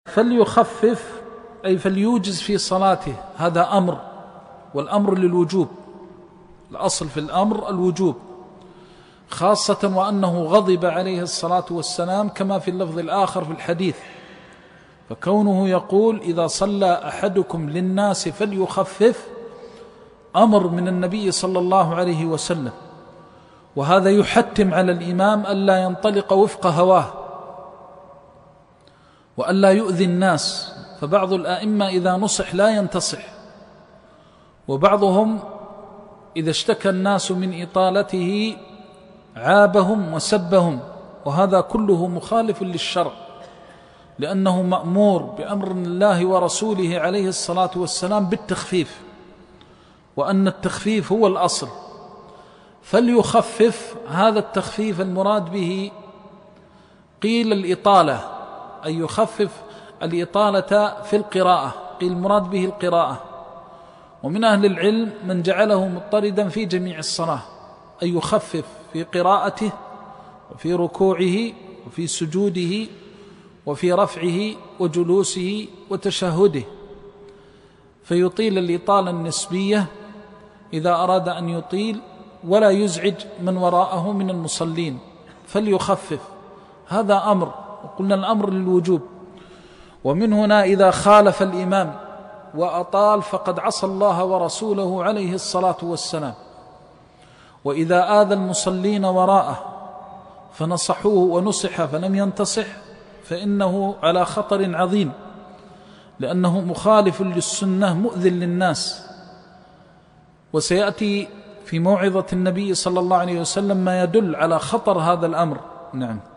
فليخفف أي فليوجز في صلاته، هذا أمر، والأمر للوجوب، الأصل في الأمر الوجوب، خاصة وأنه غضب عليه الصلاة والسلام كما في اللفظ الآخر في الحديث. فكونه يقول إذا صلى أحدكم للناس فليخفف أمر من النبي صلى الله عليه وسلم، وهذا يحتم على الإمام ألا ينطلق وفق هواه وألا يؤذي الناس. فبعض الآئمة إذا نصح لا ينتصح، وبعضهم إذا اشتكى الناس من إطالته عابهم وسبهم، وهذا كله مخالف للشرع، لأنه مأمور بأمر الله ورسوله عليه الصلاة والسلام بالتخفيف، وأن التخفيف هو الأصل. فليخفف، هذا التخفيف المراد به قيل الإطالة، أي يخفف الإطالة في القراءة، قيل المراد به القراءة. ومن أهل العلم من جعله مضطردا في جميع الصلاة، أي يخفف في قراءته وفي ركوعه وفي سجوده وفي رفعه وجلوسه وتشهده، فيطيل الإطالة النسبية إذا أراد أن يطيل ولا يزعج من وراءه من المصلين، فليخفف، هذا أمر، وقلنا الأمر للوجوب. ومن هنا إذا خالف الإمام وأطال فقد عصى الله ورسوله عليه الصلاة والسلام. وإذا آذى المصلين وراءه فنصحوه ونصح فلم ينتصح فإنه على خطر عظيم، لأنه مخالف للسنة مؤذٍ للناس. وسيأتي في موعظة النبي صلى الله عليه وسلم ما يدل على خطر هذا الأمر. نعم.